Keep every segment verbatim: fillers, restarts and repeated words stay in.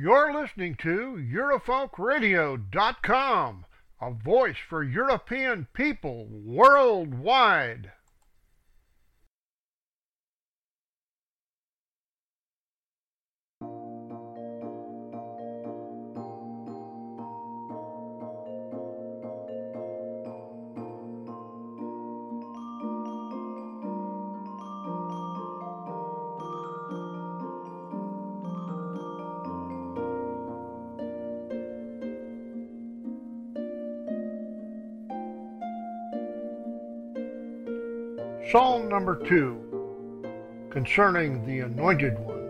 You're listening to Eurofolk Radio dot com, a voice for European people worldwide. Psalm number two, concerning the Anointed One.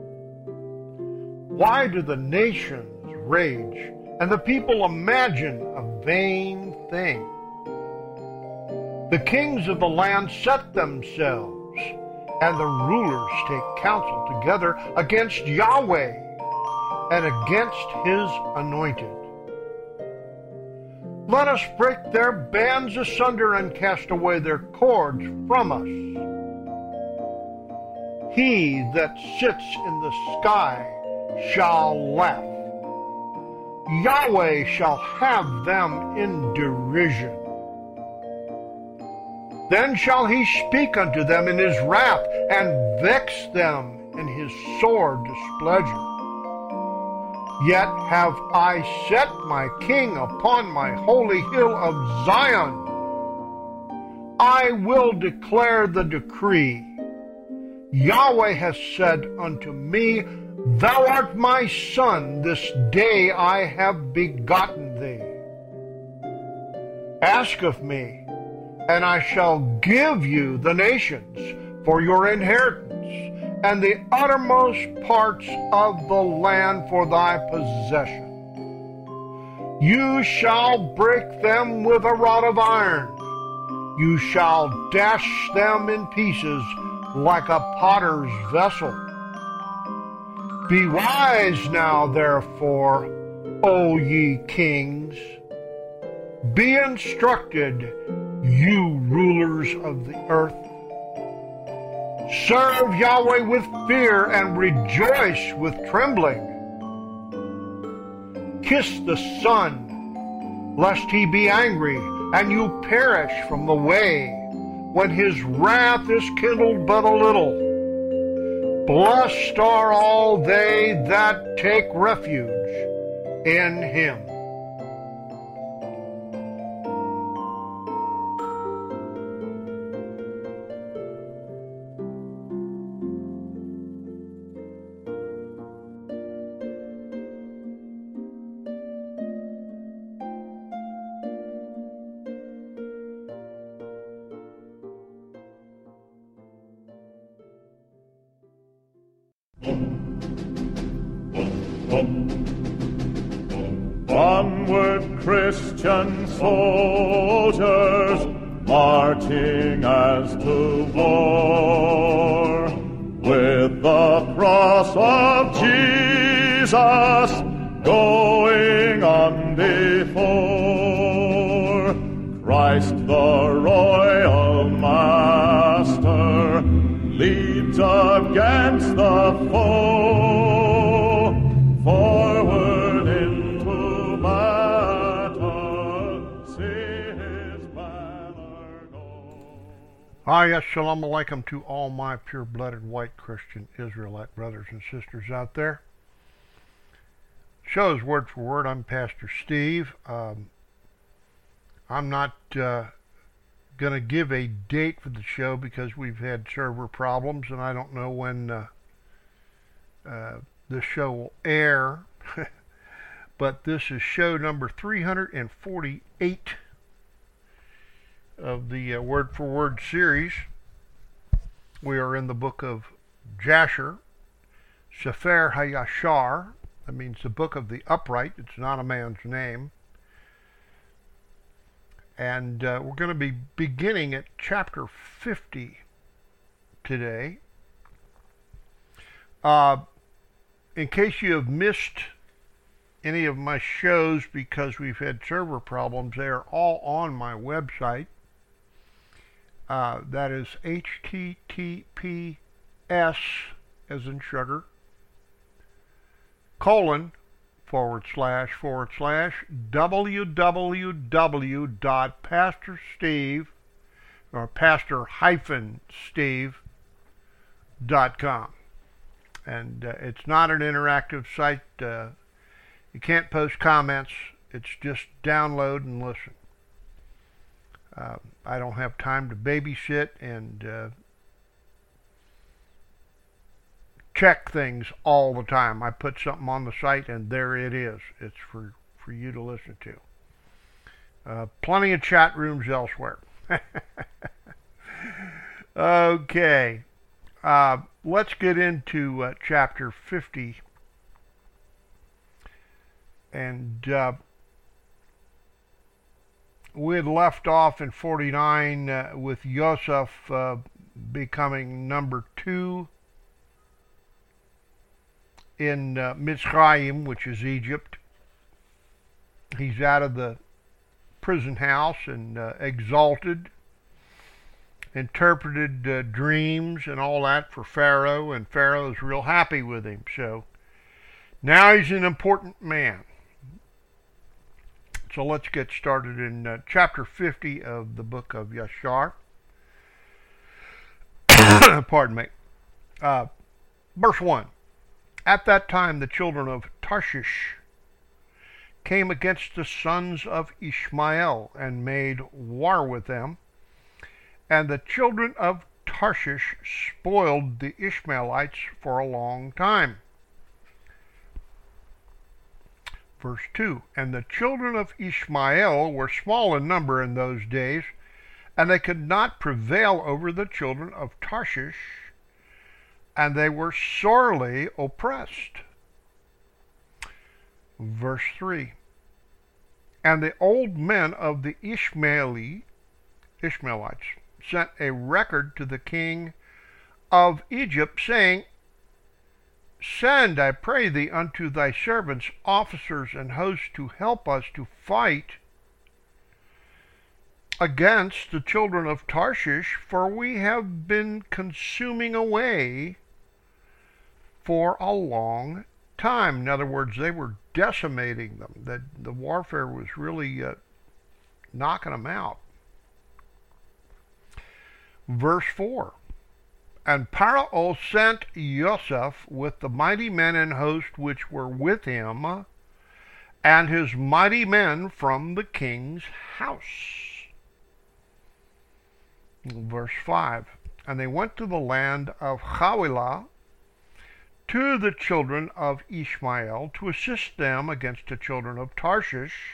Why do the nations rage, and the people imagine a vain thing? The kings of the land set themselves, and the rulers take counsel together against Yahweh and against His anointed. Let us break their bands asunder and cast away their cords from us. He that sits in the sky shall laugh. Yahweh shall have them in derision. Then shall he speak unto them in his wrath, and vex them in his sore displeasure. Yet have I set my king upon my holy hill of Zion. I will declare the decree. Yahweh has said unto me, Thou art my son, this day I have begotten thee. Ask of me, and I shall give you the nations for your inheritance, and the uttermost parts of the land for thy possession. You shall break them with a rod of iron. You shall dash them in pieces like a potter's vessel. Be wise now, therefore, O ye kings. Be instructed, you rulers of the earth. Serve Yahweh with fear and rejoice with trembling. Kiss the Son, lest he be angry, and you perish from the way, when his wrath is kindled but a little. Blessed are all they that take refuge in him. Onward, Christian soldiers, marching as to war, with the cross of Jesus going on before. Christ the royal master leads against the foe, forward into battle, see his banner go. Hi, yes, shalom alaikum to all my pure-blooded white Christian Israelite brothers and sisters out there. Show's word for word. I'm Pastor Steve. Um, I'm not uh, going to give a date for the show because we've had server problems and I don't know when uh, uh, the show will air. But this is show number three hundred forty-eight of the uh, Word for Word series. We are in the book of Jasher, Sefer HaYashar. That means the book of the upright. It's not a man's name. And uh, we're going to be beginning at chapter fifty today. Uh, in case you have missed any of my shows because we've had server problems, they are all on my website. Uh, that is H T T P S as in sugar, colon forward slash forward slash www dot pastor steve or pastor hyphen steve dot com. And uh, it's not an interactive site. Uh, you can't post comments. It's just download and listen. Uh, I don't have time to babysit and uh, check things all the time. I put something on the site and there it is. It's for, for you to listen to. Uh, plenty of chat rooms elsewhere. Okay. Uh, let's get into uh, chapter fifty. And uh, we had left off in forty-nine uh, with Yosef uh, becoming number two in uh, Mitzrayim, which is Egypt. He's out of the prison house and uh, exalted, interpreted uh, dreams and all that for Pharaoh, and Pharaoh is real happy with him. So now he's an important man. So let's get started in uh, chapter fifty of the book of Yashar. Pardon me. Uh, verse one. At that time the children of Tarshish came against the sons of Ishmael and made war with them. And the children of Tarshish spoiled the Ishmaelites for a long time. Verse two. And the children of Ishmael were small in number in those days, and they could not prevail over the children of Tarshish, and they were sorely oppressed. Verse three. And the old men of the Ishmaeli, Ishmaelites sent a record to the king of Egypt, saying, Send, I pray thee, unto thy servants officers and hosts to help us to fight against the children of Tarshish, for we have been consuming away for a long time. In other words, they were decimating them. The, the warfare was really uh, knocking them out. Verse four. And Pharaoh sent Yosef with the mighty men and host which were with him, and his mighty men from the king's house. Verse five. And they went to the land of Havilah, to the children of Ishmael, to assist them against the children of Tarshish.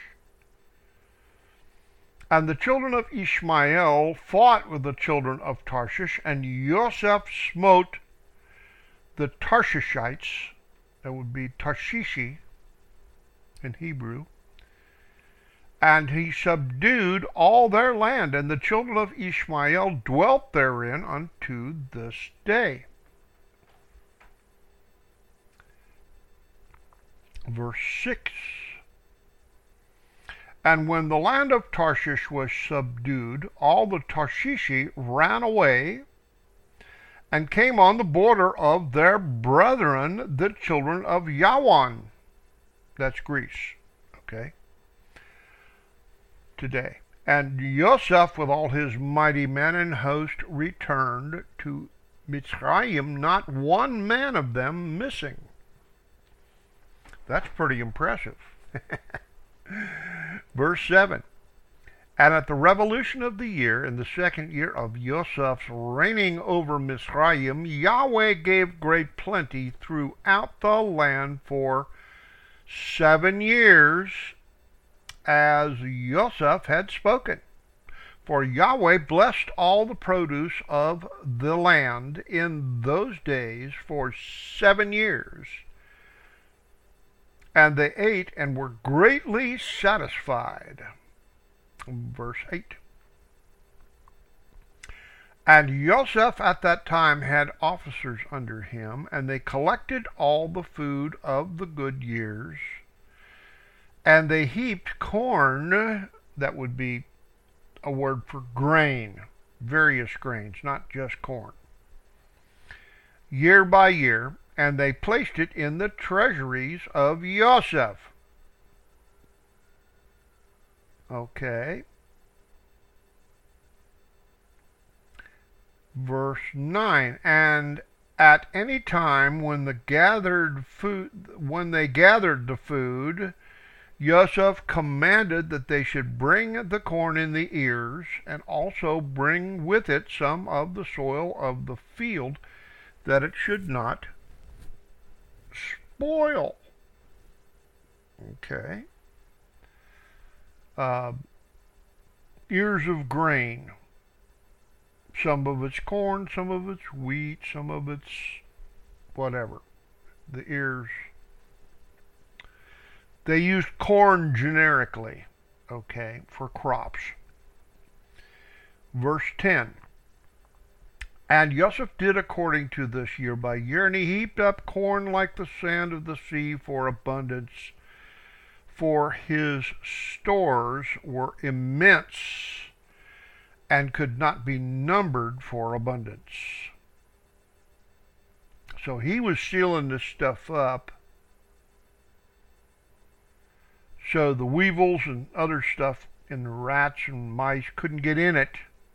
And the children of Ishmael fought with the children of Tarshish, and Yosef smote the Tarshishites, that would be Tarshishi in Hebrew, and he subdued all their land, and the children of Ishmael dwelt therein unto this day. Verse six. And when the land of Tarshish was subdued, all the Tarshishi ran away and came on the border of their brethren, the children of Yawan. That's Greece, okay, today. And Yosef with all his mighty men and host returned to Mitzrayim, not one man of them missing. That's pretty impressive. Verse seven. And at the revolution of the year, in the second year of Yosef's reigning over Mitzrayim, Yahweh gave great plenty throughout the land for seven years, as Yosef had spoken. For Yahweh blessed all the produce of the land in those days for seven years. And they ate and were greatly satisfied. Verse eight. And Yosef at that time had officers under him, and they collected all the food of the good years, and they heaped corn, that would be a word for grain, various grains, not just corn, year by year, and they placed it in the treasuries of Yosef. Okay. Verse nine, and at any time when the gathered food when they gathered the food, Yosef commanded that they should bring the corn in the ears, and also bring with it some of the soil of the field, that it should not spoil. Okay. Uh, ears of grain. Some of it's corn, some of it's wheat, some of it's whatever. The ears. They used corn generically, okay, for crops. Verse ten. And Joseph did according to this year by year, and he heaped up corn like the sand of the sea for abundance, for his stores were immense and could not be numbered for abundance. So he was sealing this stuff up so the weevils and other stuff and the rats and mice couldn't get in it,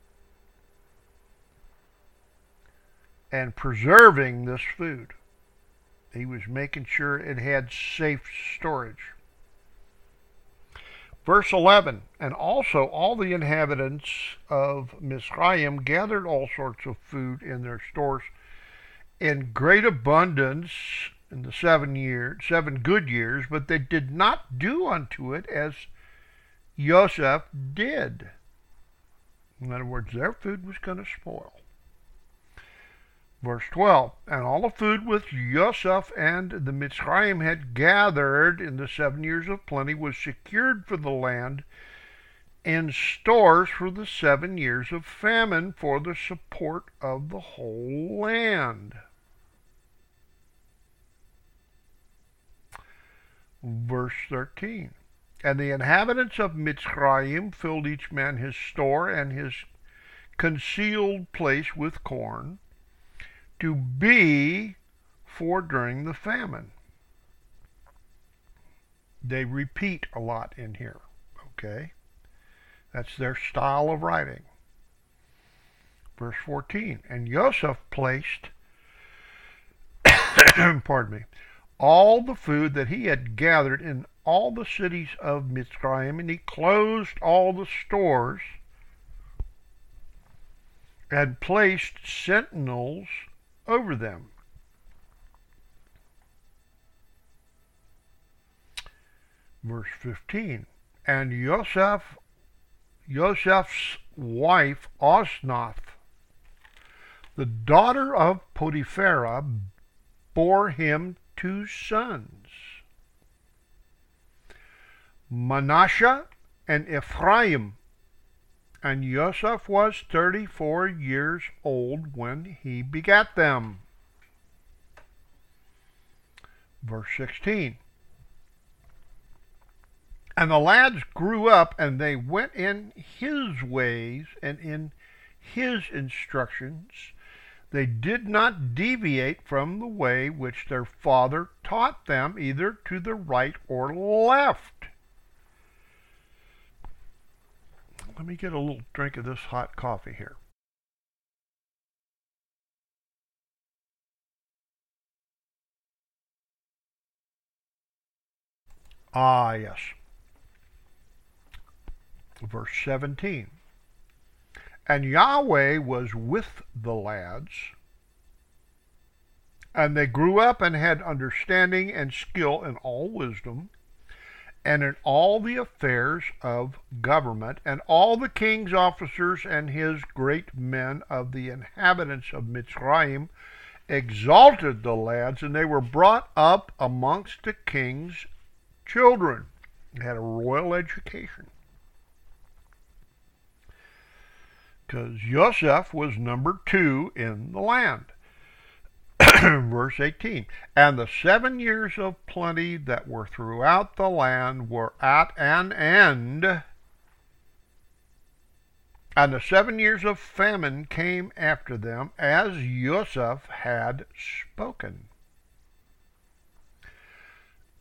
and preserving this food. He was making sure it had safe storage. Verse eleven, and also all the inhabitants of Mizraim gathered all sorts of food in their stores in great abundance in the seven years, seven good years, but they did not do unto it as Joseph did. In other words, their food was going to spoil. Verse twelve, and all the food which Joseph and the Mitzrayim had gathered in the seven years of plenty was secured for the land in stores for the seven years of famine, for the support of the whole land. Verse thirteen, and the inhabitants of Mitzrayim filled each man his store and his concealed place with corn, to be for during the famine. They repeat a lot in here, okay? That's their style of writing. Verse fourteen, and Joseph placed, pardon me, all the food that he had gathered in all the cities of Mitzrayim, and he closed all the stores, and placed sentinels over them. Verse fifteen, and Joseph, Joseph's wife Osnath, the daughter of Potipharah, bore him two sons, Manasseh and Ephraim. And Joseph was thirty-four years old when he begat them. Verse sixteen. And the lads grew up, and they went in his ways and in his instructions. They did not deviate from the way which their father taught them, either to the right or left. Let me get a little drink of this hot coffee here. Ah, yes. Verse seventeen. And Yahweh was with the lads, and they grew up and had understanding and skill in all wisdom, and in all the affairs of government, and all the king's officers and his great men of the inhabitants of Mitzrayim exalted the lads, and they were brought up amongst the king's children. They had a royal education. Because Joseph was number two in the land. Verse eighteen, and the seven years of plenty that were throughout the land were at an end, and the seven years of famine came after them, as Joseph had spoken.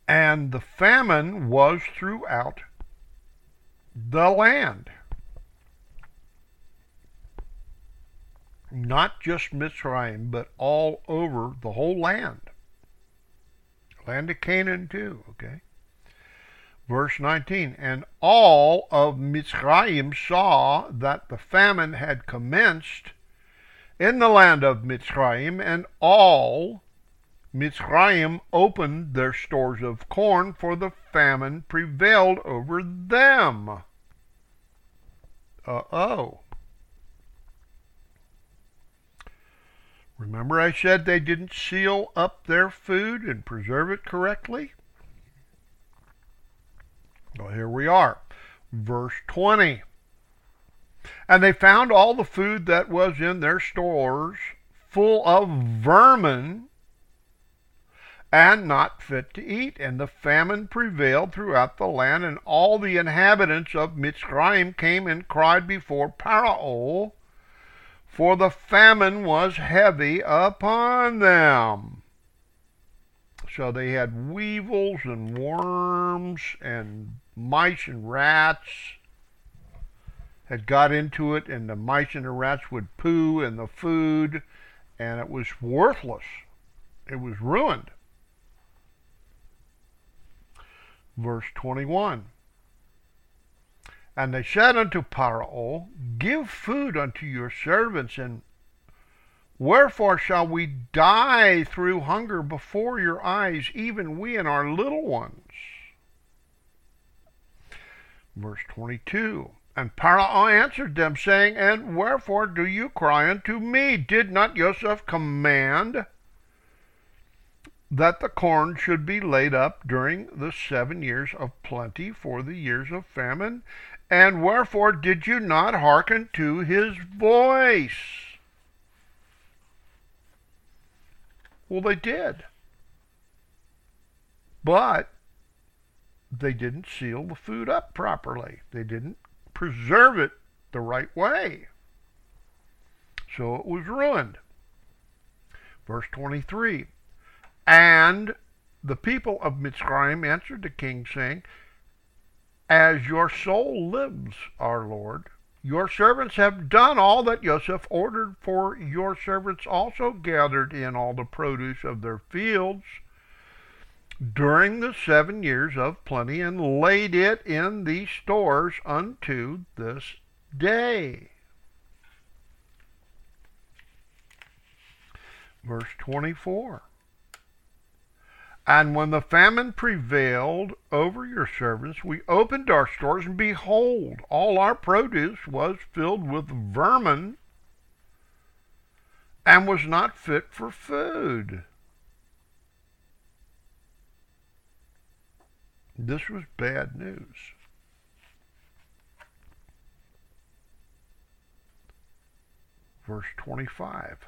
And the famine was throughout the land. Not just Mitzrayim, but all over the whole land. Land of Canaan too, okay? Verse nineteen, and all of Mitzrayim saw that the famine had commenced in the land of Mitzrayim, and all Mitzrayim opened their stores of corn, for the famine prevailed over them. Uh-oh. Remember I said they didn't seal up their food and preserve it correctly? Well, here we are. Verse twenty. And they found all the food that was in their stores full of vermin and not fit to eat. And the famine prevailed throughout the land, and all the inhabitants of Mitzrayim came and cried before Pharaoh, for the famine was heavy upon them. So they had weevils and worms and mice and rats had got into it, and the mice and the rats would poo in the food, and it was worthless. It was ruined. Verse twenty-one. And they said unto Pharaoh, give food unto your servants, and wherefore shall we die through hunger before your eyes, even we and our little ones? Verse twenty-two. And Pharaoh answered them, saying, and wherefore do you cry unto me? Did not Joseph command that the corn should be laid up during the seven years of plenty for the years of famine? And wherefore did you not hearken to his voice? Well, they did. But they didn't seal the food up properly. They didn't preserve it the right way. So it was ruined. Verse twenty-three. And the people of Mitzrayim answered the king, saying, as your soul lives, our Lord, your servants have done all that Joseph ordered, for your servants also gathered in all the produce of their fields during the seven years of plenty, and laid it in these stores unto this day. Verse twenty-four. And when the famine prevailed over your servants, we opened our stores, and behold, all our produce was filled with vermin, and was not fit for food. This was bad news. Verse twenty-five.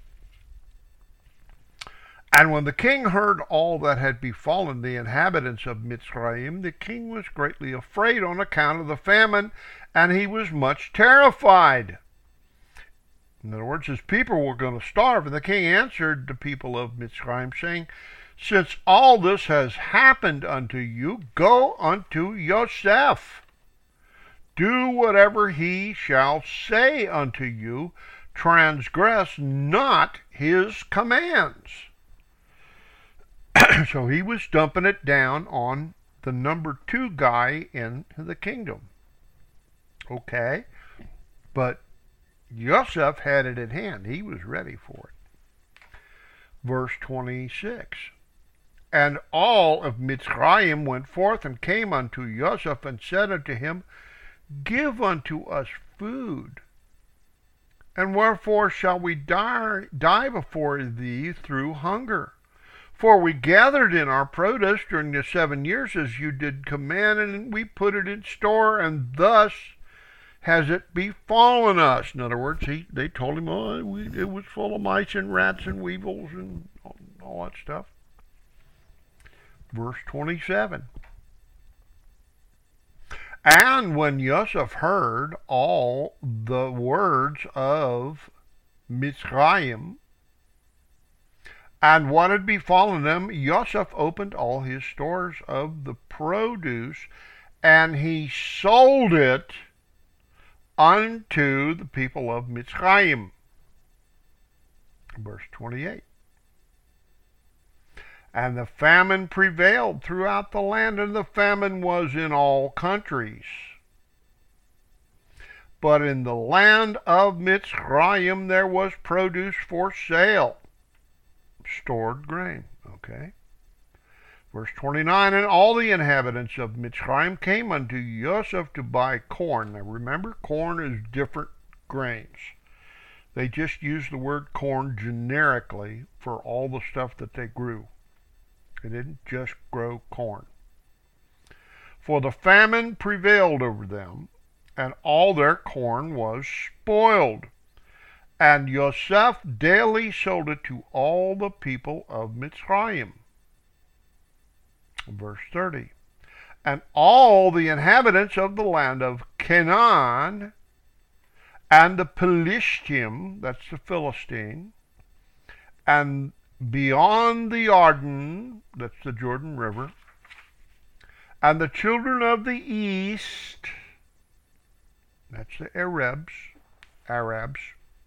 And when the king heard all that had befallen the inhabitants of Mitzrayim, the king was greatly afraid on account of the famine, and he was much terrified. In other words, his people were going to starve. And the king answered the people of Mitzrayim, saying, since all this has happened unto you, go unto Joseph. Do whatever he shall say unto you. Transgress not his commands. So he was dumping it down on the number two guy in the kingdom. Okay? But Joseph had it at hand. He was ready for it. Verse twenty-six. And all of Mitzrayim went forth and came unto Joseph, and said unto him, give unto us food. And wherefore shall we die, die before thee through hunger? For we gathered in our produce during the seven years as you did command, and we put it in store, and thus has it befallen us. In other words, he, they told him, oh, we, it was full of mice and rats and weevils and all, all that stuff. Verse twenty-seven. And when Joseph heard all the words of Mitzrayim, And what had befallen them, Joseph opened all his stores of the produce, and he sold it unto the people of Mitzrayim. Verse twenty-eight. And the famine prevailed throughout the land, and the famine was in all countries. But in the land of Mitzrayim there was produce for sale, stored grain. Okay. Verse twenty-nine, and all the inhabitants of Mitzrayim came unto Joseph to buy corn. Now remember, corn is different grains. They just used the word corn generically for all the stuff that they grew. They didn't just grow corn. For the famine prevailed over them, and all their corn was spoiled. And Joseph daily sold it to all the people of Mitzrayim. Verse thirty. And all the inhabitants of the land of Canaan and the Pelishtim, that's the Philistine, and beyond the Jordan, that's the Jordan River, and the children of the east, that's the Arabs, Arabs.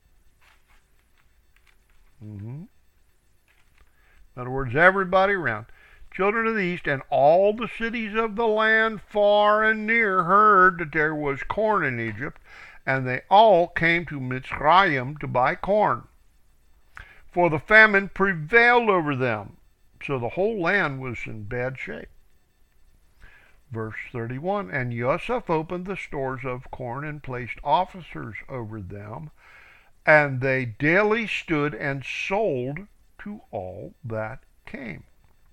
Mm-hmm. In other words, everybody around. Children of the east and all the cities of the land far and near heard that there was corn in Egypt, and they all came to Mitzrayim to buy corn. For the famine prevailed over them. So the whole land was in bad shape. Verse thirty-one, and Joseph opened the stores of corn and placed officers over them, and they daily stood and sold to all that came.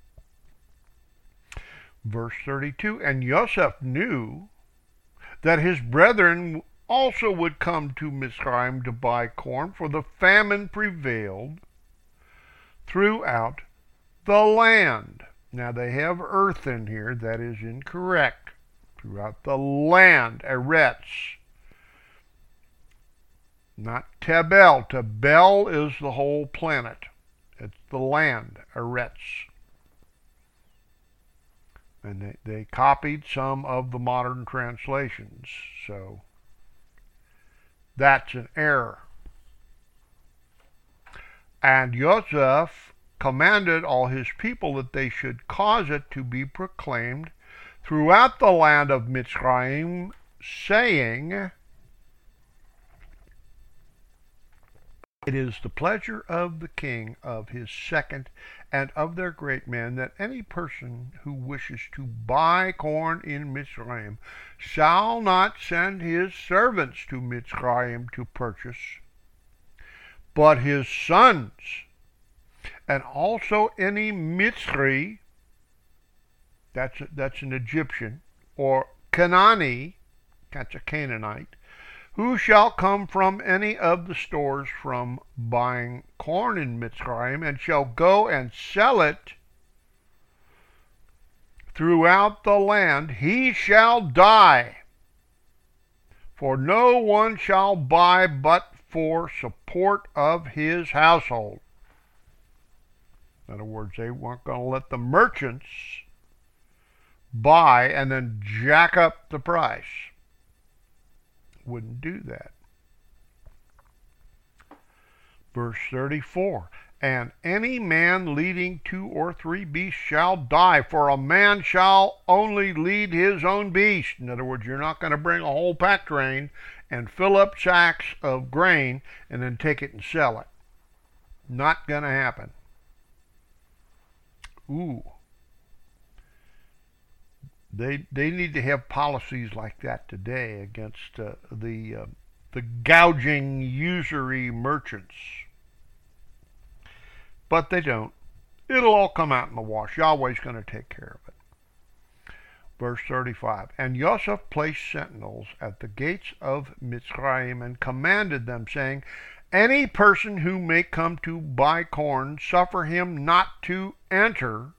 Verse thirty-two, and Joseph knew that his brethren also would come to Mitzrayim to buy corn, for the famine prevailed throughout the land. Now they have earth in here. That is incorrect. Throughout the land, Eretz. Not Tebel. Tebel is the whole planet. It's the land, Eretz. And they, they copied some of the modern translations. So that's an error. And Joseph commanded all his people that they should cause it to be proclaimed throughout the land of Mitzrayim, saying, it is the pleasure of the king, of his second, and of their great men, that any person who wishes to buy corn in Mitzrayim shall not send his servants to Mitzrayim to purchase, but his sons, and also any Mitzri, that's, a, that's an Egyptian, or Canaani, that's a Canaanite, who shall come from any of the stores from buying corn in Mitzrayim, and shall go and sell it throughout the land, he shall die. For no one shall buy but for support of his household. In other words, they weren't going to let the merchants buy and then jack up the price. Wouldn't do that. Verse thirty-four, and any man leading two or three beasts shall die, for a man shall only lead his own beast. In other words, you're not going to bring a whole pack train and fill up sacks of grain and then take it and sell it. Not going to happen. Ooh. They they need to have policies like that today against uh, the uh, the gouging usury merchants. But they don't. It'll all come out in the wash. Yahweh's going to take care of it. Verse thirty-five, and Joseph placed sentinels at the gates of Mitzrayim and commanded them, saying, any person who may come to buy corn, suffer him not to enter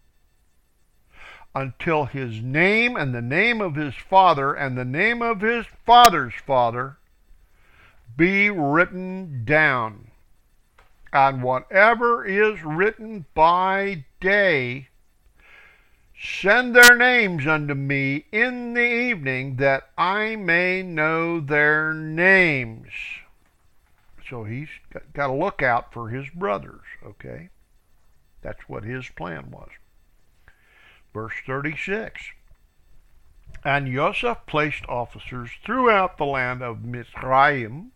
until his name and the name of his father and the name of his father's father be written down. And whatever is written by day, send their names unto me in the evening, that I may know their names. So he's got to look out for his brothers, okay? That's what his plan was. Verse thirty-six. And Joseph placed officers throughout the land of Mitzrayim,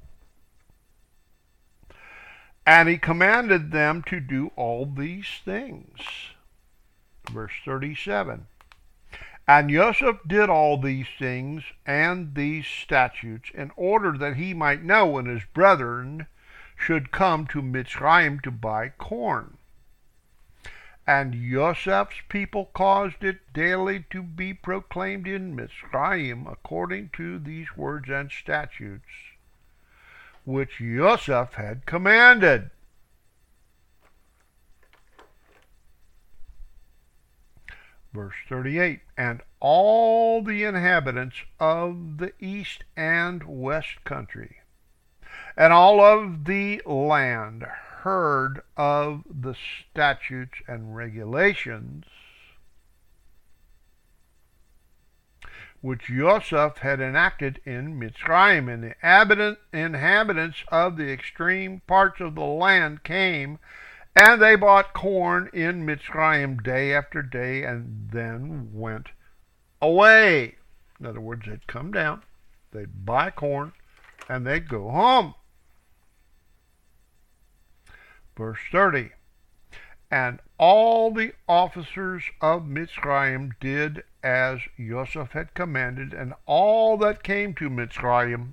and he commanded them to do all these things. Verse thirty-seven. And Joseph did all these things and these statutes in order that he might know when his brethren should come to Mitzrayim to buy corn. And Joseph's people caused it daily to be proclaimed in Mitzrayim according to these words and statutes which Joseph had commanded. Verse thirty-eight. And all the inhabitants of the east and west country, and all of the land, heard of the statutes and regulations which Joseph had enacted in Mitzrayim, and the inhabitants of the extreme parts of the land came, and they bought corn in Mitzrayim day after day, and then went away. In other words, they'd come down, they'd buy corn, and they'd go home. Verse thirty. And all the officers of Mitzrayim did as Joseph had commanded, and all that came to Mitzrayim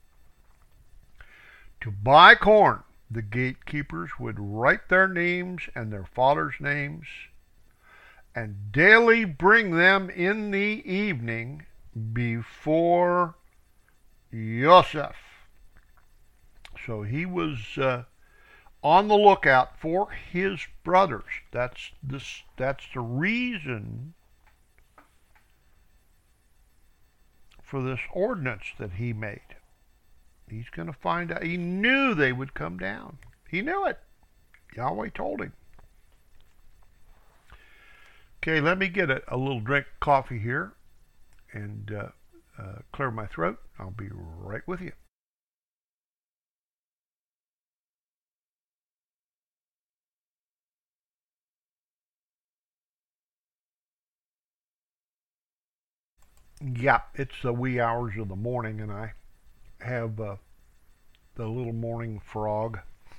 to buy corn, the gatekeepers would write their names and their fathers' names, and daily bring them in the evening before Joseph. So he was uh, on the lookout for his brothers. That's this. That's the reason for this ordinance that he made. He's going to find out. He knew they would come down. He knew it. Yahweh told him. Okay, let me get a, a little drink of coffee here and uh, uh, clear my throat. I'll be right with you. Yeah, it's the wee hours of the morning, and I have uh, the little morning frog.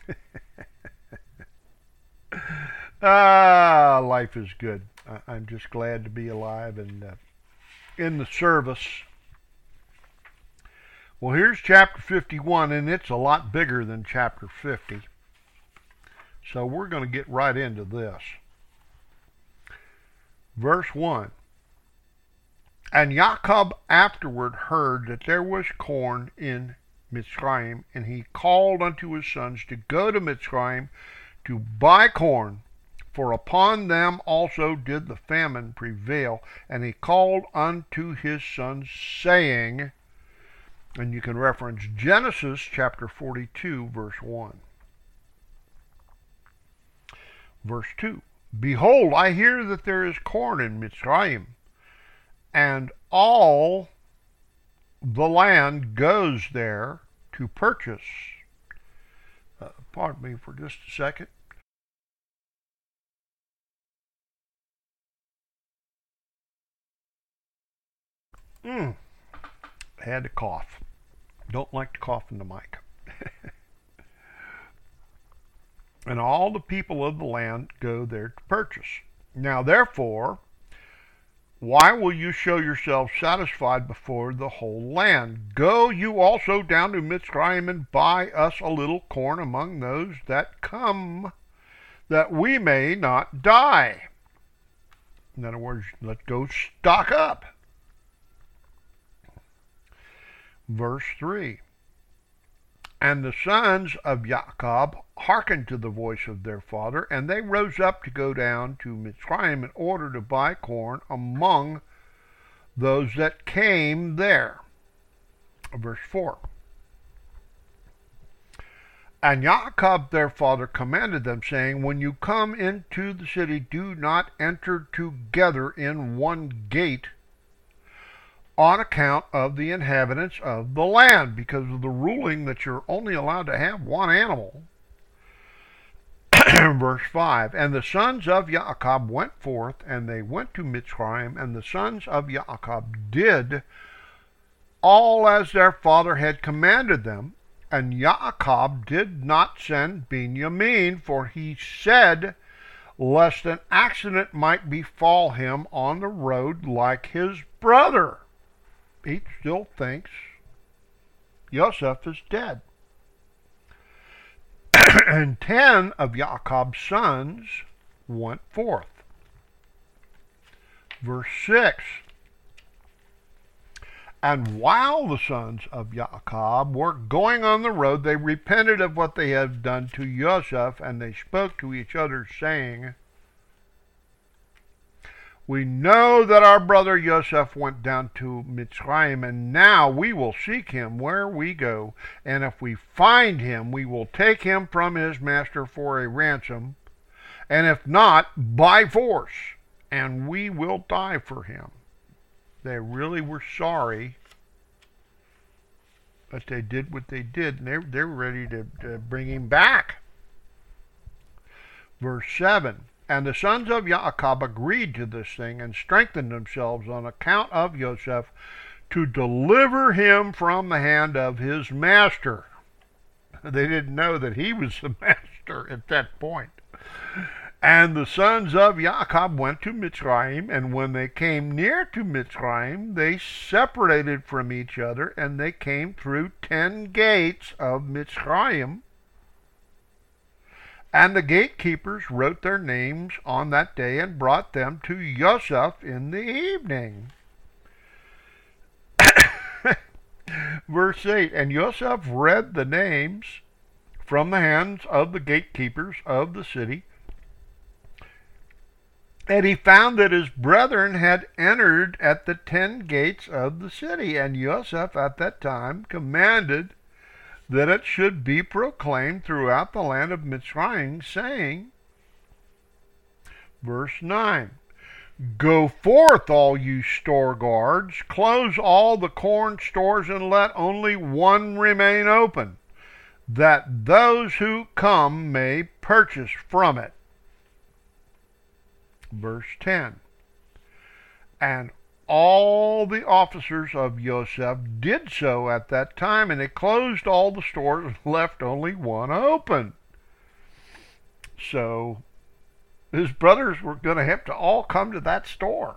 Ah, life is good. I- I'm just glad to be alive and uh, in the service. Well, here's chapter fifty-one, and it's a lot bigger than chapter fifty. So we're going to get right into this. Verse one. And Jacob afterward heard that there was corn in Mitzrayim, and he called unto his sons to go to Mitzrayim to buy corn, for upon them also did the famine prevail. And he called unto his sons, saying, and you can reference Genesis chapter forty-two, verse one. Verse two, Behold, I hear that there is corn in Mitzrayim, and all the land goes there to purchase. Uh, pardon me for just a second. Mm. I had to cough. Don't like to cough in the mic. And all the people of the land go there to purchase. Now therefore, why will you show yourself satisfied before the whole land? Go you also down to Mitzrayim and buy us a little corn among those that come, that we may not die. In other words, let's go stock up. Verse three. And the sons of Jacob hearkened to the voice of their father, and they rose up to go down to Mitzrayim in order to buy corn among those that came there. Verse four. And Jacob their father commanded them, saying, when you come into the city, do not enter together in one gate, on account of the inhabitants of the land, because of the ruling that you're only allowed to have one animal. Verse five, and the sons of Jacob went forth, and they went to Mitzrayim, and the sons of Jacob did all as their father had commanded them. And Jacob did not send Benjamin, for he said, lest an accident might befall him on the road like his brother. He still thinks Joseph is dead. And ten of Jacob's sons went forth. Verse six. And while the sons of Jacob were going on the road, they repented of what they had done to Joseph, and they spoke to each other, saying, we know that our brother Joseph went down to Mitzrayim, and now we will seek him where we go, and if we find him, we will take him from his master for a ransom, and if not, by force, and we will die for him. They really were sorry that they did what they did, and they, they're ready to, to bring him back. Verse seven, and the sons of Jacob agreed to this thing and strengthened themselves on account of Joseph to deliver him from the hand of his master. They didn't know that he was the master at that point. And the sons of Jacob went to Mitzrayim, and when they came near to Mitzrayim, they separated from each other, and they came through ten gates of Mitzrayim. And the gatekeepers wrote their names on that day and brought them to Joseph in the evening. Verse eight, and Joseph read the names from the hands of the gatekeepers of the city, and he found that his brethren had entered at the ten gates of the city. And Joseph at that time commanded that it should be proclaimed throughout the land of Mitzrayim, saying, verse nine, go forth, all you store guards, close all the corn stores, and let only one remain open, that those who come may purchase from it. Verse ten, and all the officers of Joseph did so at that time, and they closed all the stores and left only one open. So his brothers were going to have to all come to that store.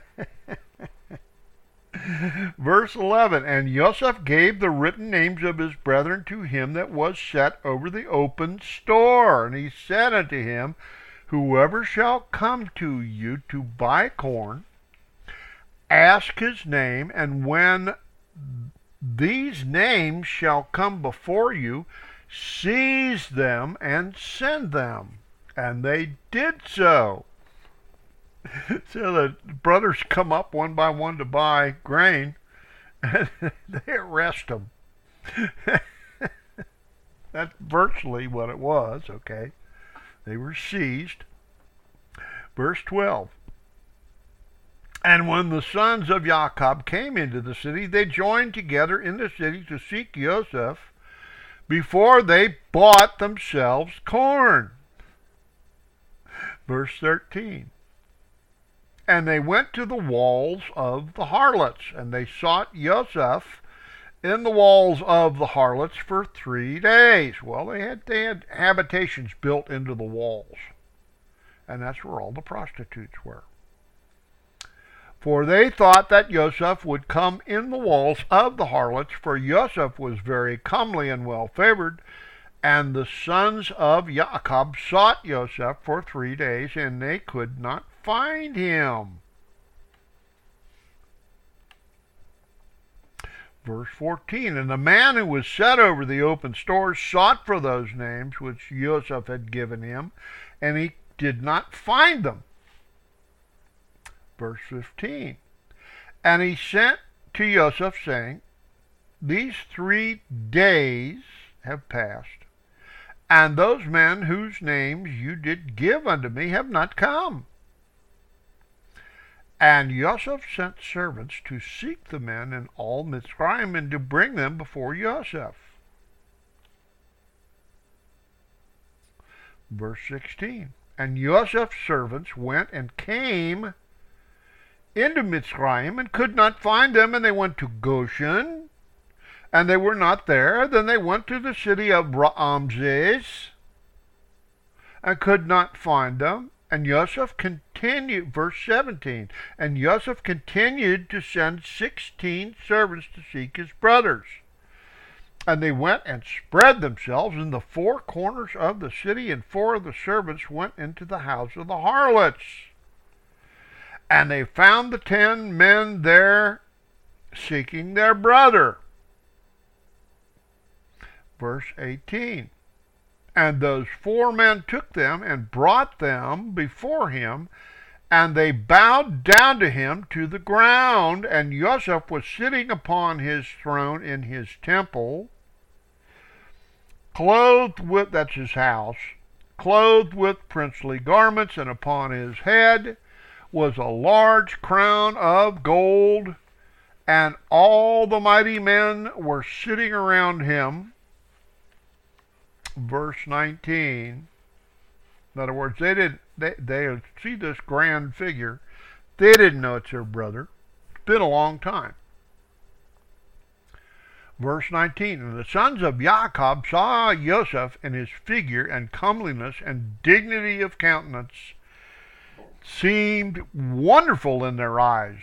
Verse eleven, and Joseph gave the written names of his brethren to him that was set over the open store. And he said unto him, whoever shall come to you to buy corn, ask his name, and when these names shall come before you, seize them and send them. And they did so. So the brothers come up one by one to buy grain, and they arrest them. That's virtually what it was, okay? They were seized. Verse twelve. And when the sons of Jacob came into the city, they joined together in the city to seek Joseph before they bought themselves corn. Verse thirteen. And they went to the walls of the harlots, and they sought Joseph in the walls of the harlots for three days. Well, they had, they had habitations built into the walls, and that's where all the prostitutes were. For they thought that Joseph would come in the walls of the harlots, for Joseph was very comely and well favored. And the sons of Jacob sought Joseph for three days, and they could not find him. Verse fourteen, and the man who was set over the open stores sought for those names which Joseph had given him, and he did not find them. Verse fifteen, and he sent to Joseph, saying, these three days have passed, and those men whose names you did give unto me have not come. And Joseph sent servants to seek the men in all Mitzrayim and to bring them before Joseph. Verse sixteen. And Joseph's servants went and came into Mitzrayim and could not find them, and they went to Goshen, and they were not there. Then they went to the city of Ramses and could not find them. And Joseph continued, verse seventeen, and Joseph continued to send sixteen servants to seek his brothers. And they went and spread themselves in the four corners of the city, and four of the servants went into the house of the harlots. And they found the ten men there seeking their brother. Verse eighteen. And those four men took them and brought them before him, and they bowed down to him to the ground. And Joseph was sitting upon his throne in his temple, clothed with, that's his house, clothed with princely garments, and upon his head was a large crown of gold, and all the mighty men were sitting around him. Verse nineteen. In other words, they didn't they, they see this grand figure. They didn't know it's their brother. It's been a long time. Verse nineteen. And the sons of Jacob saw Joseph in his figure and comeliness and dignity of countenance seemed wonderful in their eyes.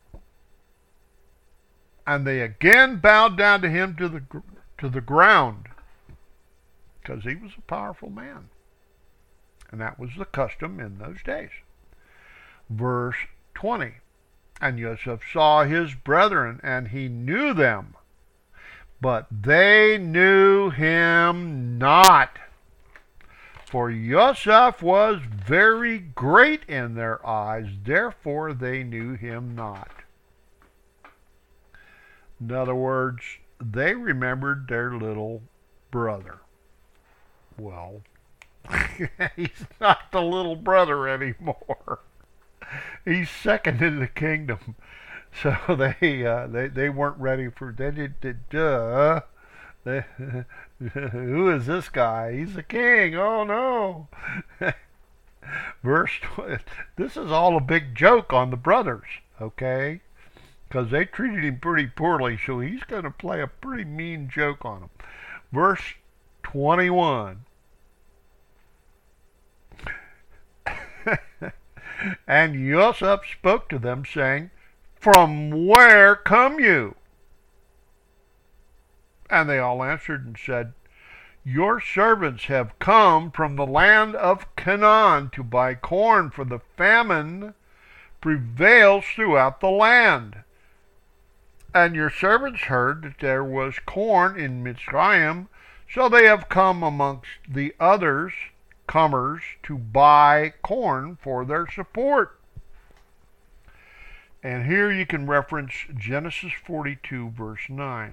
And they again bowed down to him to the to the ground, because he was a powerful man. And that was the custom in those days. Verse twenty. And Joseph saw his brethren, and he knew them, but they knew him not. For Joseph was very great in their eyes, therefore they knew him not. In other words, they remembered their little brother. Well, he's not the little brother anymore. He's second in the kingdom. So they uh, they they weren't ready for. They did. did duh. They, who is this guy? He's the king. Oh no. Verse. This is all a big joke on the brothers. Okay, because they treated him pretty poorly, so he's going to play a pretty mean joke on them. Verse twenty-one. And Joseph spoke to them, saying, From where come you? And they all answered and said, Your servants have come from the land of Canaan to buy corn, for the famine prevails throughout the land. And your servants heard that there was corn in Mitzrayim, so they have come amongst the others, comers, to buy corn for their support. And here you can reference Genesis forty-two, verse nine.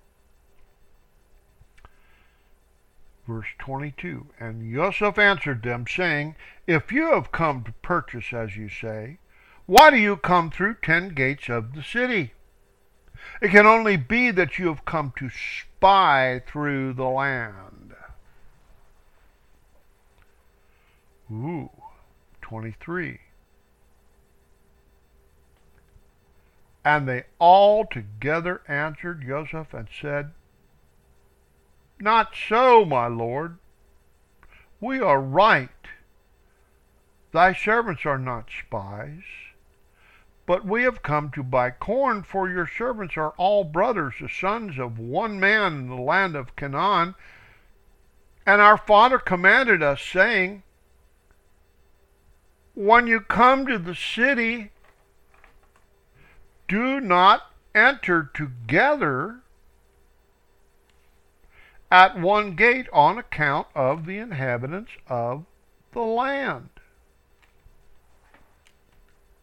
Verse twenty-two. And Joseph answered them, saying, If you have come to purchase, as you say, why do you come through ten gates of the city? It can only be that you have come to spy through the land. Ooh, twenty-three. And they all together answered Joseph and said, Not so, my lord. We are right. Thy servants are not spies, but we have come to buy corn, for your servants are all brothers, the sons of one man in the land of Canaan. And our father commanded us, saying, When you come to the city, do not enter together at one gate on account of the inhabitants of the land.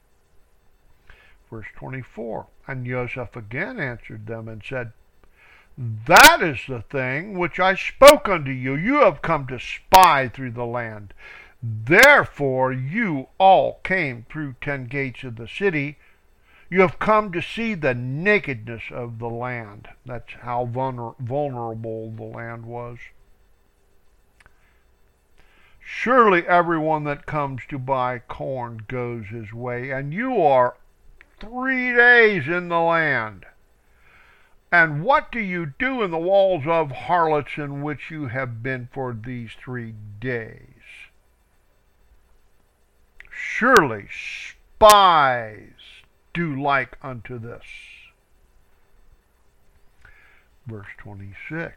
Verse twenty-four. And Joseph again answered them and said, That is the thing which I spoke unto you. You have come to spy through the land. Therefore you all came through ten gates of the city. You have come to see the nakedness of the land. That's how vulner- vulnerable the land was. Surely everyone that comes to buy corn goes his way, and you are three days in the land. And what do you do in the walls of harlots in which you have been for these three days? Surely spies do like unto this. Verse twenty-six.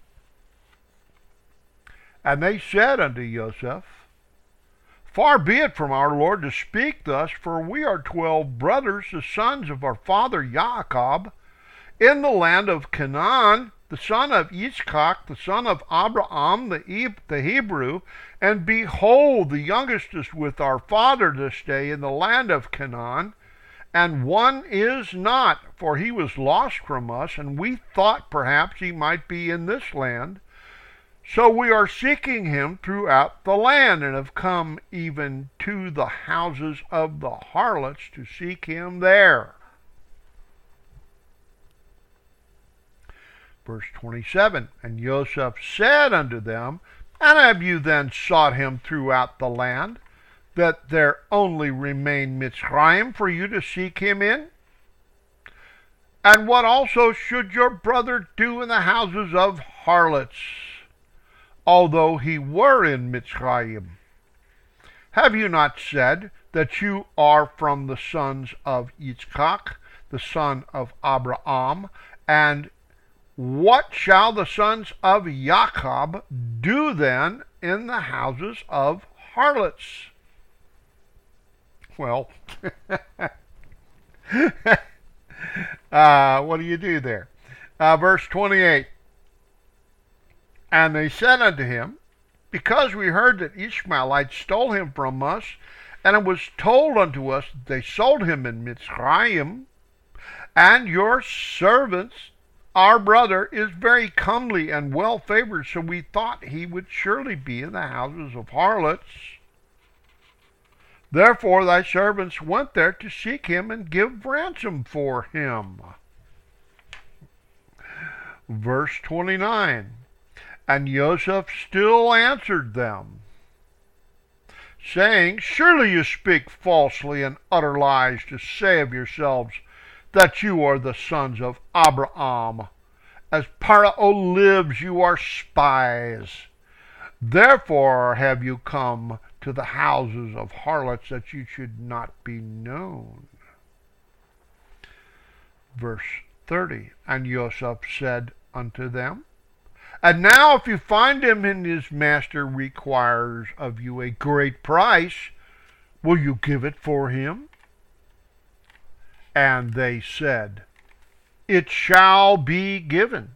And they said unto Joseph, Far be it from our Lord to speak thus, for we are twelve brothers, the sons of our father Jacob, in the land of Canaan, the son of Yitzchak, the son of Abraham, the, the Hebrew, and behold, the youngest is with our father this day in the land of Canaan, and one is not, for he was lost from us, and we thought perhaps he might be in this land. So we are seeking him throughout the land, and have come even to the houses of the harlots to seek him there. Verse twenty-seven, And Joseph said unto them, And have you then sought him throughout the land, that there only remain Mitzrayim for you to seek him in? And what also should your brother do in the houses of harlots, although he were in Mitzrayim? Have you not said that you are from the sons of Yitzchak, the son of Abraham? And what shall the sons of Jacob do then in the houses of harlots? Well, uh, what do you do there? Uh, verse twenty-eight. And they said unto him, Because we heard that Ishmaelites stole him from us, and it was told unto us that they sold him in Mitzrayim, and your servants, our brother, is very comely and well favored, so we thought he would surely be in the houses of harlots. Therefore thy servants went there to seek him and give ransom for him. Verse twenty-nine. And Joseph still answered them, saying, Surely you speak falsely and utter lies to say of yourselves that you are the sons of Abraham. As Pharaoh lives, you are spies. Therefore have you come to the houses of harlots, that you should not be known. Verse thirty. And Joseph said unto them, And now if you find him and his master requires of you a great price, will you give it for him? And they said, It shall be given.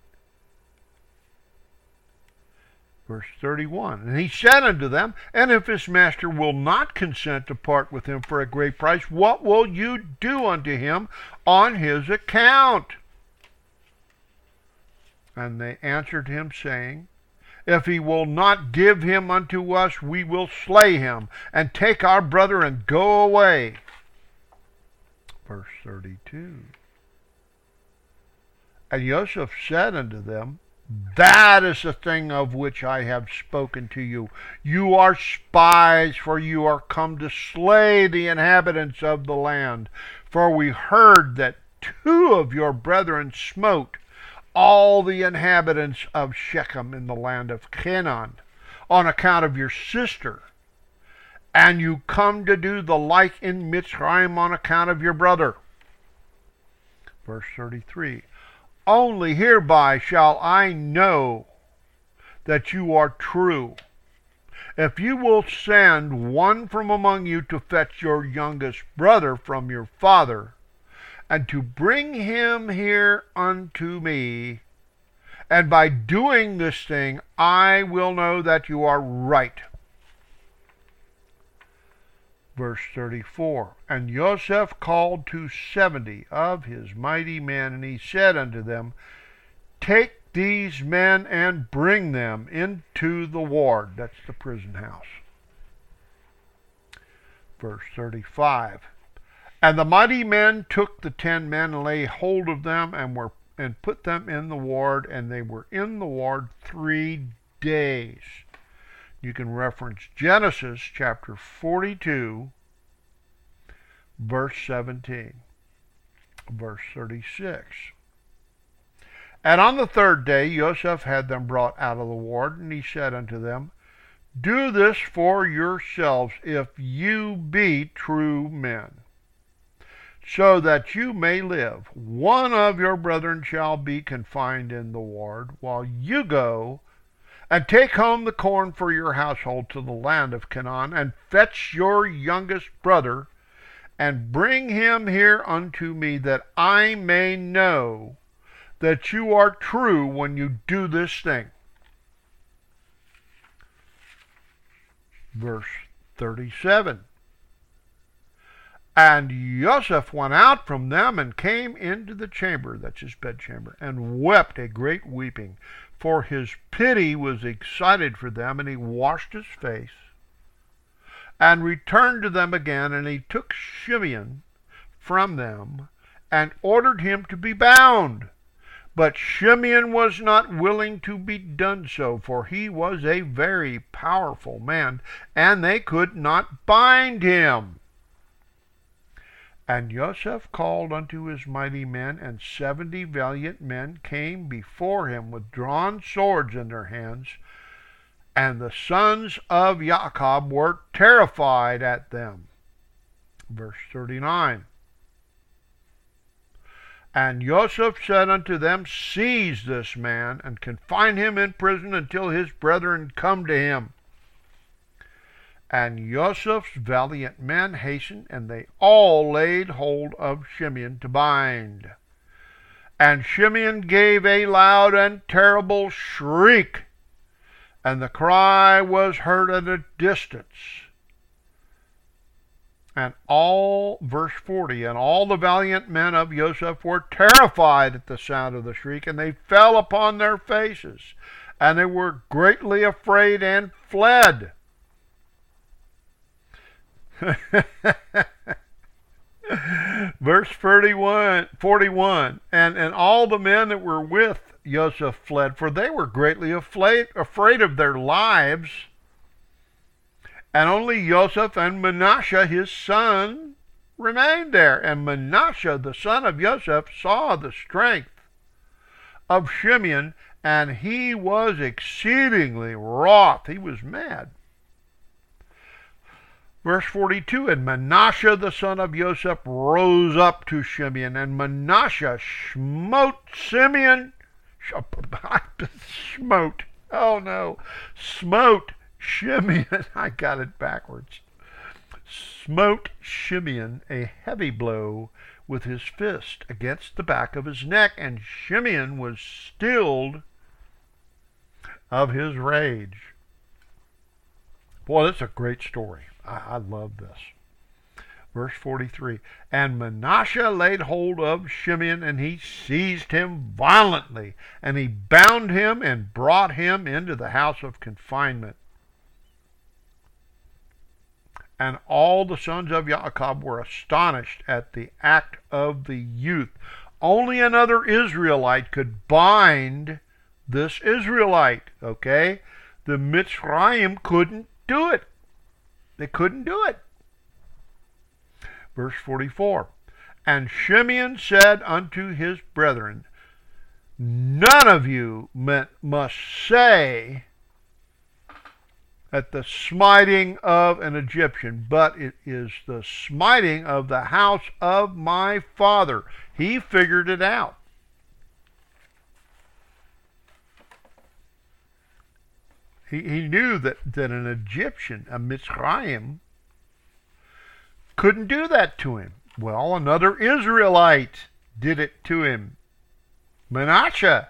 Verse thirty-one. And he said unto them, And if his master will not consent to part with him for a great price, what will you do unto him on his account? And they answered him, saying, If he will not give him unto us, we will slay him, and take our brother, and go away. Verse thirty-two. And Joseph said unto them, That is the thing of which I have spoken to you. You are spies, for you are come to slay the inhabitants of the land. For we heard that two of your brethren smote all the inhabitants of Shechem in the land of Canaan on account of your sister, and you come to do the like in Mitzrayim on account of your brother. Verse thirty-three. Only hereby shall I know that you are true, if you will send one from among you to fetch your youngest brother from your father, and to bring him here unto me. And by doing this thing, I will know that you are right. Verse thirty-four. And Joseph called to seventy of his mighty men, and he said unto them, take these men and bring them into the ward. That's the prison house. Verse thirty-five. And the mighty men took the ten men and laid hold of them and were and put them in the ward, and they were in the ward three days. You can reference Genesis chapter forty-two, verse seventeen. Verse thirty-six. And on the third day Joseph had them brought out of the ward, and he said unto them, Do this for yourselves, if you be true men, so that you may live. One of your brethren shall be confined in the ward, while you go and take home the corn for your household to the land of Canaan, and fetch your youngest brother, and bring him here unto me, that I may know that you are true when you do this thing. Verse thirty-seven. And Joseph went out from them and came into the chamber, that's his bedchamber, and wept a great weeping, for his pity was excited for them, and he washed his face, and returned to them again, and he took Shimeon from them, and ordered him to be bound. But Shimeon was not willing to be done so, for he was a very powerful man, and they could not bind him. And Joseph called unto his mighty men, and seventy valiant men came before him with drawn swords in their hands. And the sons of Jacob were terrified at them. Verse thirty-nine. And Joseph said unto them, Seize this man, and confine him in prison until his brethren come to him. And Joseph's valiant men hastened, and they all laid hold of Shimeon to bind. And Shimeon gave a loud and terrible shriek, and the cry was heard at a distance. And all, verse forty, and all the valiant men of Joseph were terrified at the sound of the shriek, and they fell upon their faces, and they were greatly afraid and fled. Verse forty-one, forty-one, and, and all the men that were with Joseph fled, for they were greatly afraid, afraid of their lives. And only Joseph and Manasseh his son remained there. And Manasseh the son of Joseph saw the strength of Shimeon, and he was exceedingly wroth. He was mad. Verse forty-two, and Manasseh the son of Joseph rose up to Shimeon, and Manasseh smote Simeon, smote, oh no, smote Shimeon, I got it backwards, smote Shimeon a heavy blow with his fist against the back of his neck, and Shimeon was stilled of his rage. Boy, that's a great story. I, I love this. Verse forty-three, and Manasseh laid hold of Shimeon, and he seized him violently, and he bound him and brought him into the house of confinement. And all the sons of Jacob were astonished at the act of the youth. Only another Israelite could bind this Israelite, okay? The Mitzrayim couldn't do it. They couldn't do it. Verse forty-four, and Shimeon said unto his brethren, None of you must say at the smiting of an Egyptian, but it is the smiting of the house of my father. He figured it out. He, he knew that, that an Egyptian, a Mitzrayim, couldn't do that to him. Well, another Israelite did it to him. Manasseh.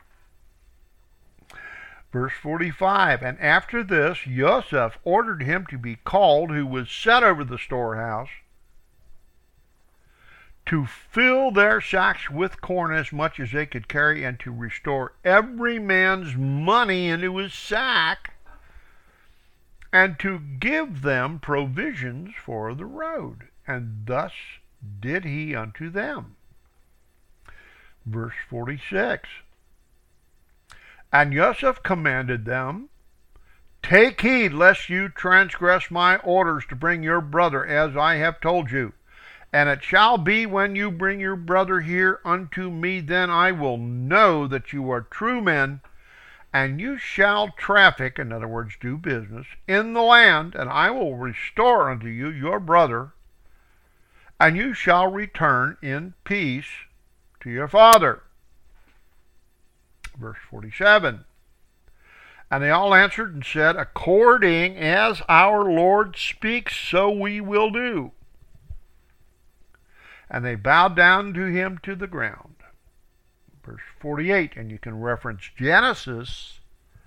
Verse forty-five, and after this Joseph ordered him to be called, who was set over the storehouse, to fill their sacks with corn as much as they could carry, and to restore every man's money into his sack, and to give them provisions for the road. And thus did he unto them. Verse forty-six. And Joseph commanded them, take heed lest you transgress my orders to bring your brother, as I have told you. And it shall be, when you bring your brother here unto me, then I will know that you are true men, and you shall traffic, in other words, do business, in the land, and I will restore unto you your brother, and you shall return in peace to your father. Verse forty-seven. And they all answered and said, according as our Lord speaks, so we will do. And they bowed down to him to the ground. Verse forty-eight, and you can reference Genesis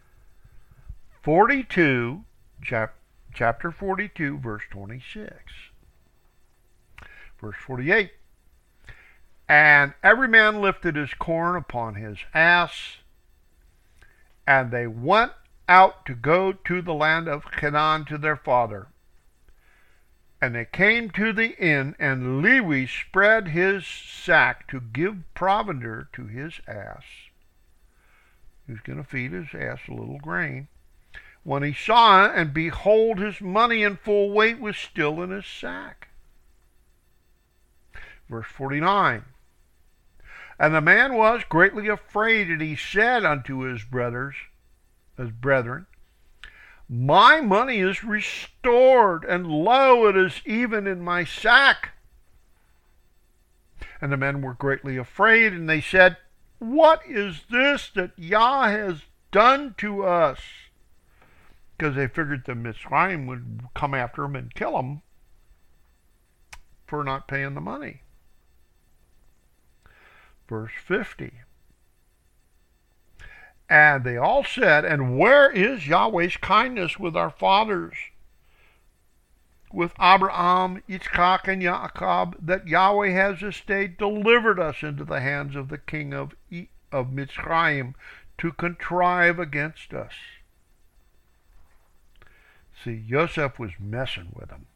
forty-two, chap, chapter forty-two, verse twenty-six. Verse forty-eight, and every man lifted his corn upon his ass, and they went out to go to the land of Canaan to their father. And they came to the inn, and Lewi spread his sack to give provender to his ass. He was going to feed his ass a little grain. When he saw it, and behold, his money in full weight was still in his sack. Verse forty-nine. And the man was greatly afraid, and he said unto his brothers, his brethren, my money is restored, and lo, it is even in my sack. And the men were greatly afraid, and they said, what is this that Yah has done to us? Because they figured the Mitzrayim would come after them and kill them for not paying the money. Verse fifty. And they all said, and where is Yahweh's kindness with our fathers, with Abraham, Yitzchak, and Jacob, that Yahweh has this day delivered us into the hands of the king of, of Mitzrayim to contrive against us? See, Joseph was messing with them.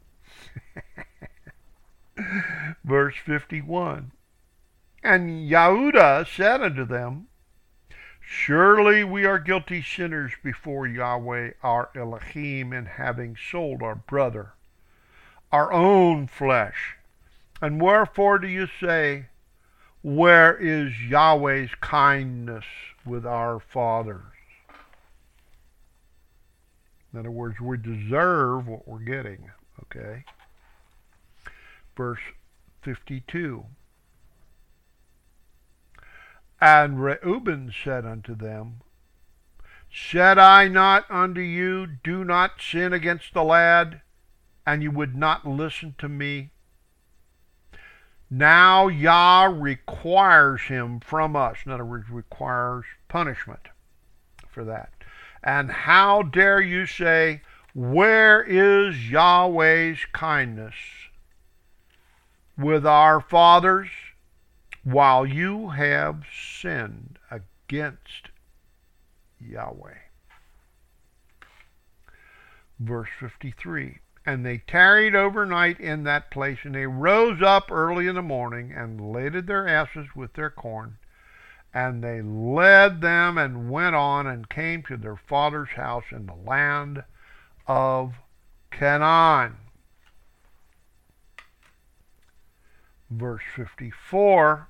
Verse fifty-one. And Yehudah said unto them, surely we are guilty sinners before Yahweh our Elohim, in having sold our brother, our own flesh. And wherefore do you say, where is Yahweh's kindness with our fathers? In other words, we deserve what we're getting. Okay. Verse fifty-two. And Reuben said unto them, said I not unto you, do not sin against the lad, and you would not listen to me? Now Yah requires him from us. In other words, requires punishment for that. And how dare you say, where is Yahweh's kindness with our fathers, while you have sinned against Yahweh? Verse fifty-three. And they tarried overnight in that place, and they rose up early in the morning, and laded their asses with their corn. And they led them, and went on, and came to their father's house in the land of Canaan. Verse fifty-four.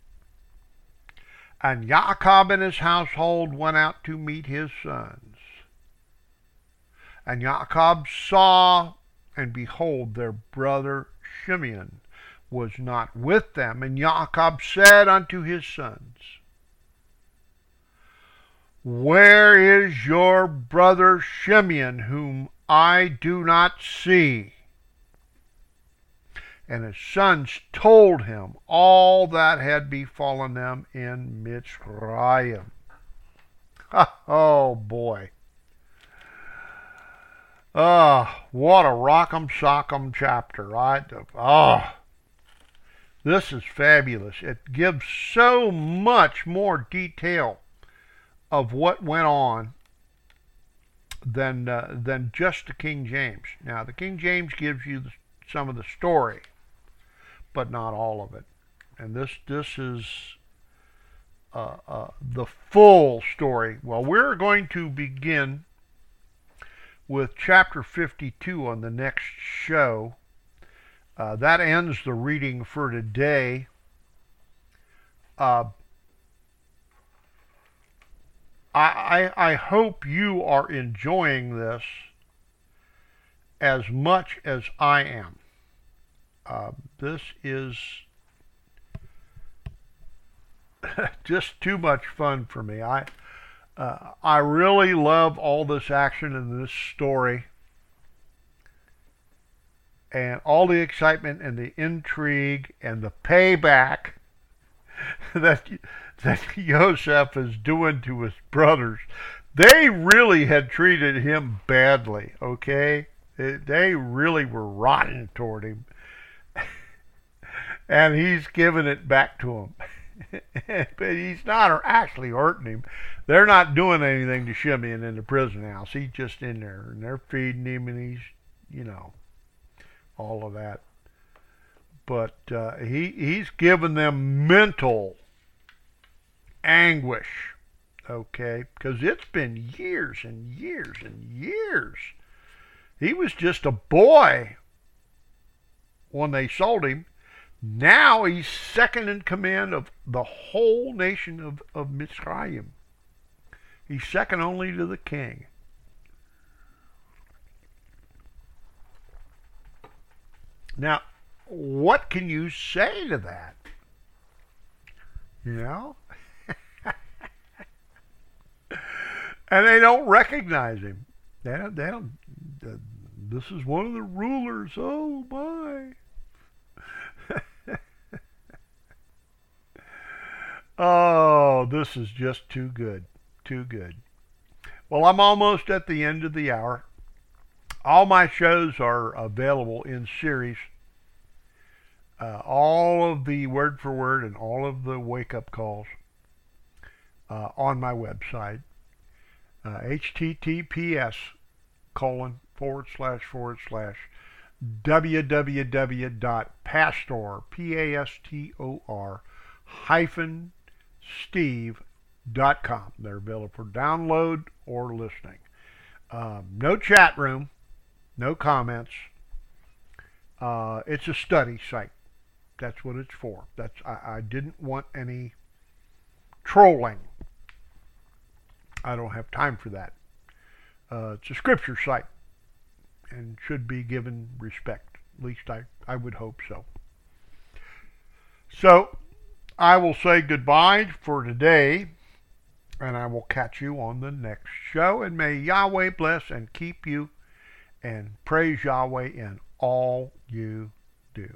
And Jacob and his household went out to meet his sons. And Jacob saw, and behold, their brother Shimeon was not with them. And Jacob said unto his sons, where is your brother Shimeon, whom I do not see? And his sons told him all that had befallen them in Mitzrayim. Oh boy. Oh, what a rock'em sock'em chapter, right? Oh, This is fabulous. It gives so much more detail of what went on than uh, than just the King James. Now, the King James gives you the, some of the story, but not all of it. And this this is uh, uh, the full story. Well, we're going to begin with chapter fifty-two on the next show. Uh, that ends the reading for today. Uh, I, I, I hope you are enjoying this as much as I am. Uh, this is just too much fun for me. I uh, I really love all this action in this story, and all the excitement and the intrigue and the payback that that Joseph is doing to his brothers. They really had treated him badly, okay? They really were rotten toward him. And he's giving it back to them. But he's not actually hurting him. They're not doing anything to Shimeon in the prison house. He's just in there, and they're feeding him, and he's, you know, all of that. But uh, he he's given them mental anguish, okay? Because it's been years and years and years. He was just a boy when they sold him. Now he's second in command of the whole nation of, of Mitzrayim. He's second only to the king. Now, what can you say to that? You know? And they don't recognize him. They don't, they don't, uh, this is one of the rulers. Oh, my. Oh, this is just too good. Too good. Well, I'm almost at the end of the hour. All my shows are available in series. Uh, all of the word for word and all of the wake-up calls uh, on my website. Uh, https colon forward slash forward slash www.pastor, P-A-S-T-O-R, hyphen steve dot com. They're available for download or listening. Um, no chat room, no comments. Uh, it's a study site. That's what it's for. That's I, I didn't want any trolling. I don't have time for that. Uh, it's a scripture site and should be given respect. At least I, I would hope so. So I will say goodbye for today, and I will catch you on the next show. And may Yahweh bless and keep you, and praise Yahweh in all you do.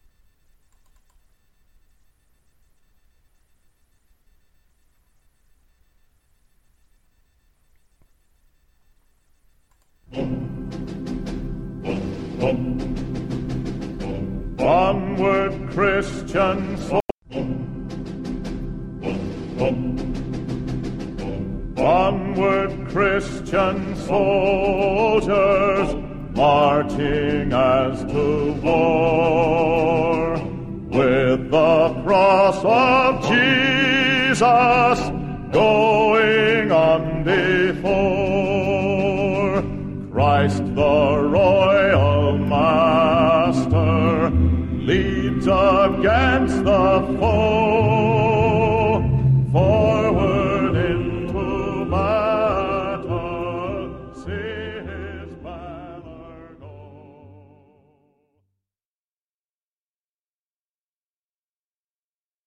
Onward, Christian soldiers. Onward, Christian soldiers, marching as to war, with the cross of Jesus going on before. Christ the royal master leads against the foe.